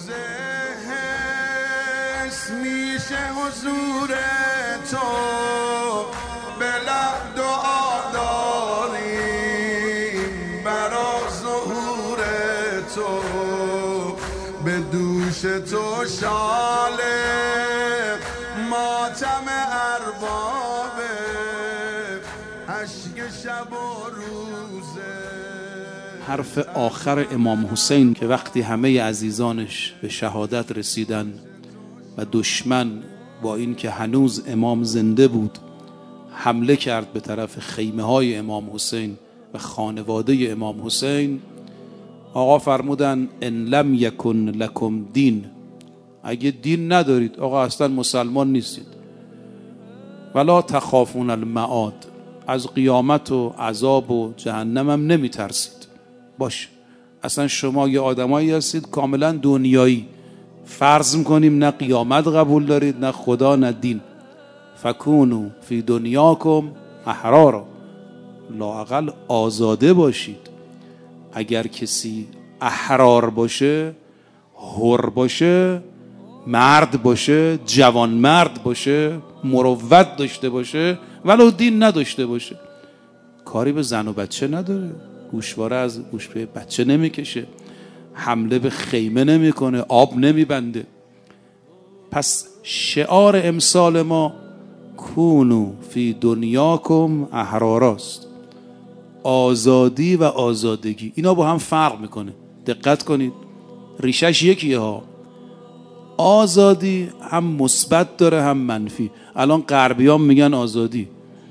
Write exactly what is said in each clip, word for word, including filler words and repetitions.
حس میشه حضور تو، به لب دعا داریم برا ظهور تو، به دوش تو شاله ماتم اربابه، اشک شب و روزه. حرف آخر امام حسین که وقتی همه عزیزانش به شهادت رسیدن و دشمن با این که هنوز امام زنده بود حمله کرد به طرف خیمه های امام حسین و خانواده امام حسین، آقا فرمودن ان لم یکن لکم دین، اگه دین ندارید آقا اصلا مسلمان نیستید، ولا تخافون المعاد، از قیامت و عذاب و جهنم هم نمی ترسید. باش اصلا شما یه آدمایی هستید کاملا دنیایی، فرض میکنیم نه قیامت قبول دارید نه خدا نه دین. فکونو فی دنیاکم احرارا، لااقل آزاده باشید. اگر کسی احرار باشه، حر باشه، مرد باشه، جوان مرد باشه، مروت داشته باشه، ولو دین نداشته باشه، کاری به زن و بچه نداره، گوشواره از گوش به بچه نمیکشه، حمله به خیمه نمیکنه، آب نمیبنده. پس شعار امسال ما کونو فی دنیاکم احراراست، آزادی و آزادگی. اینا با هم فرق میکنه، دقت کنید، ریشش یکیه ها. آزادی هم مثبت داره هم منفی. الان غربیان میگن آزادی،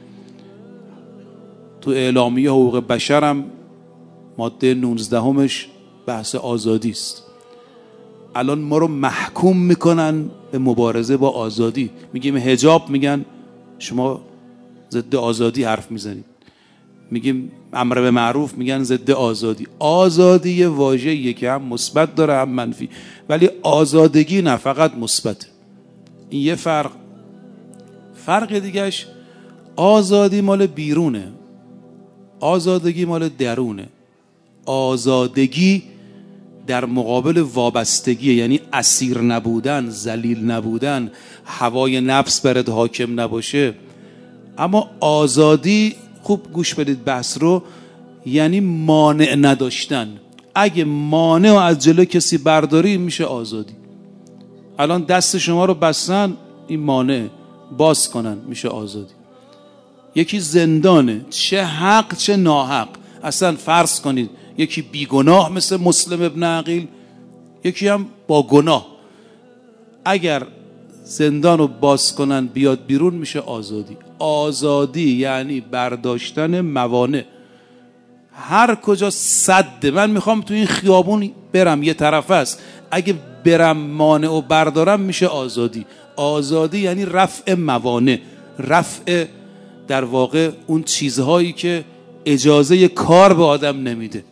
تو اعلامیه حقوق بشر هم ماده نوزدهمش بحث آزادی است. الان ما رو محکوم میکنن به مبارزه با آزادی. میگیم حجاب، میگن شما ضد آزادی حرف میزنید. میگیم امر به معروف، میگن ضد آزادی. آزادی یه واژه‌ایه که هم مثبت داره هم منفی، ولی آزادگی نه، فقط مثبت. این یه فرق. فرق دیگهش آزادی مال بیرونه، آزادگی مال درونه. آزادگی در مقابل وابستگی، یعنی اسیر نبودن، ذلیل نبودن، هوای نفس برات حاکم نباشه. اما آزادی، خوب گوش بدید بحث رو، یعنی مانع نداشتن. اگه مانع رو از جلو کسی برداری میشه آزادی. الان دست شما رو بستن، این مانع باز کنن میشه آزادی. یکی زندانه، چه حق چه ناحق. اصلا فرض کنید یکی بیگناه مثل مسلم ابن عقیل، یکی هم با گناه، اگر زندان رو باز کنن بیاد بیرون میشه آزادی. آزادی یعنی برداشتن موانع. هر کجا سده، من میخوام تو این خیابون برم، یه طرف است، اگه برم مانع و بردارم میشه آزادی. آزادی یعنی رفع موانع، رفع در واقع اون چیزهایی که اجازه کار به آدم نمیده.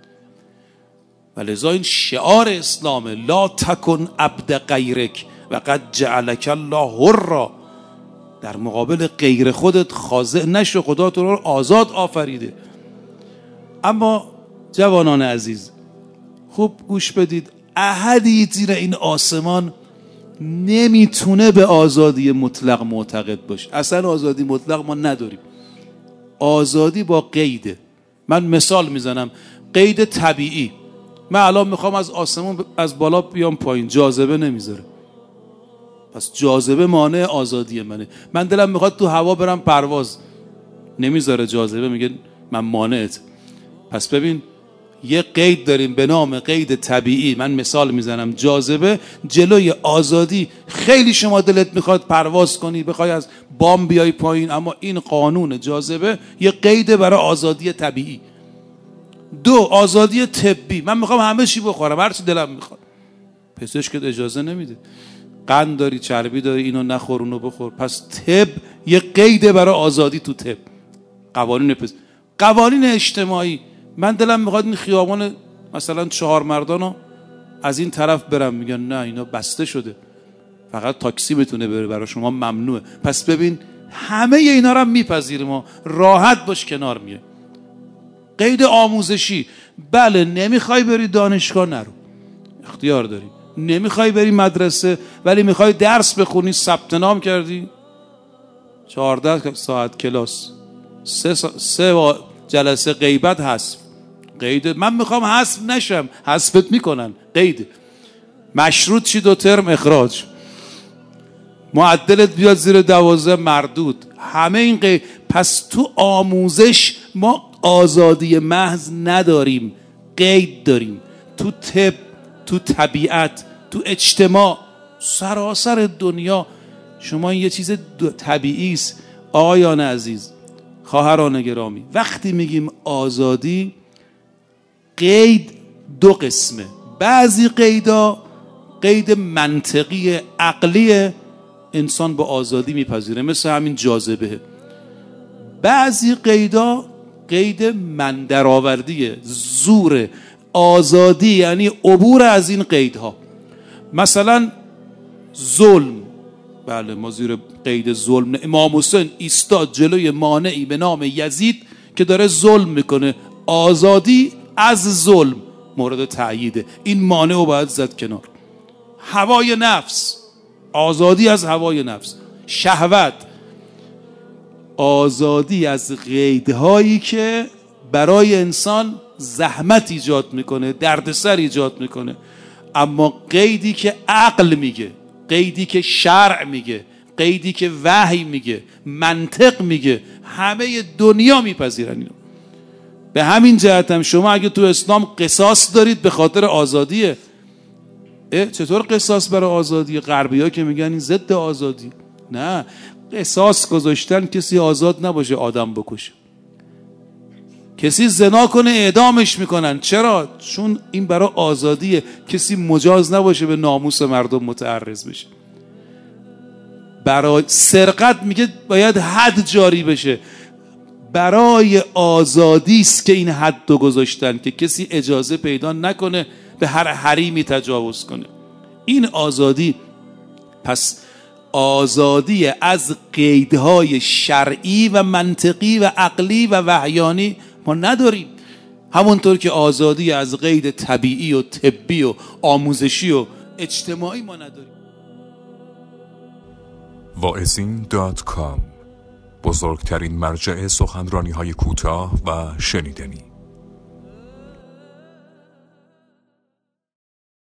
ولذا این شعار اسلامه، لا تکن عبد غیرک و قد جعلک الله حرا. در مقابل غیر خودت خاضع نشو، خدا تو رو آزاد آفریده. اما جوانان عزیز خوب گوش بدید، احدی زیر این آسمان نمیتونه به آزادی مطلق معتقد باشه. اصلا آزادی مطلق ما نداریم. آزادی با قیده. من مثال میزنم، قید طبیعی. من الان میخوام از آسمون از بالا بیام پایین، جاذبه نمیذاره، پس جاذبه مانع آزادی منه. من دلم میخواد تو هوا برم پرواز، نمیذاره جاذبه، میگه من مانعت. پس ببین یه قید داریم به نام قید طبیعی. من مثال میزنم، جاذبه جلوی آزادی. خیلی شما دلت میخواد پرواز کنی، بخوای از بام بیای پایین، اما این قانون جاذبه یه قید برای آزادی طبیعی. دو، آزادی طبی. من میخوام همه چی بخورم، هر چی دلم میخواد، پزشکت اجازه نمیده. قند داری، چربی داری، اینو نخور اونو بخور. پس طب یه قید برای آزادی تو طب. قوانین پز... قوانین اجتماعی. من دلم میخواد این خیابان مثلا چهار مردانو از این طرف برم، میگن نه اینا بسته شده، فقط تاکسی میتونه بره، برای شما ممنوعه. پس ببین همه اینا رو میپذیریم ما، راحت باش کنار میای. قید آموزشی، بله نمیخوای بری دانشگاه نرو، اختیار داری، نمیخوای بری مدرسه ولی میخوای درس بخونی، ثبت نام کردی چهارده ساعت کلاس، سه, سا... سه جلسه غیبت حذف. قید من میخوام حذف نشم، حذفت میکنن. قید مشروط چی؟ دو ترم اخراج، معدلت بیاد زیر دوازده مردود. همه این قید. پس تو آموزش ما آزادی محض نداریم، قید داریم. تو طب، تو طبیعت، تو اجتماع، سراسر دنیا شما این یه چیز طبیعی است. آقایان عزیز، خواهران گرامی، وقتی میگیم آزادی، قید دو قسمه. بعضی قیدا قید منطقی عقلی انسان با آزادی میپذیره، مثل همین جاذبه. بعضی قیدا قید من درآوردیه، زور. آزادی یعنی عبور از این قیدها. مثلا ظلم، بله ما زیر قید ظلم. امام حسین ایستاد جلوی مانعی به نام یزید که داره ظلم میکنه، آزادی از ظلم مورد تأییده، این مانع رو باید زد کنار. هوای نفس، آزادی از هوای نفس. شهوت، آزادی از قیدهایی که برای انسان زحمت ایجاد میکنه، دردسر ایجاد میکنه. اما قیدی که عقل میگه، قیدی که شرع میگه، قیدی که وحی میگه، منطق میگه، همه دنیا میپذیرن اینو. به همین جهت هم شما اگه تو اسلام قصاص دارید به خاطر آزادیه. چطور قصاص برای آزادی؟ غربی ها که میگن این ضد آزادی. نه، قصاص گذاشتن کسی آزاد نباشه آدم بکشه. کسی زنا کنه اعدامش میکنن. چرا؟ چون این برای آزادیه، کسی مجاز نباشه به ناموس مردم متعرض بشه. برای سرقت میگه باید حد جاری بشه. برای آزادی است که این حد رو گذاشتن که کسی اجازه پیدا نکنه به هر حریمی تجاوز کنه. این آزادی. پس آزادی از قیدهای شرعی و منطقی و عقلی و وحیانی ما نداریم، همونطور که آزادی از قید طبیعی و طبی و آموزشی و اجتماعی ما نداریم. واعظین دات کام، بزرگترین مرجع سخنرانی های کوتاه و شنیدنی.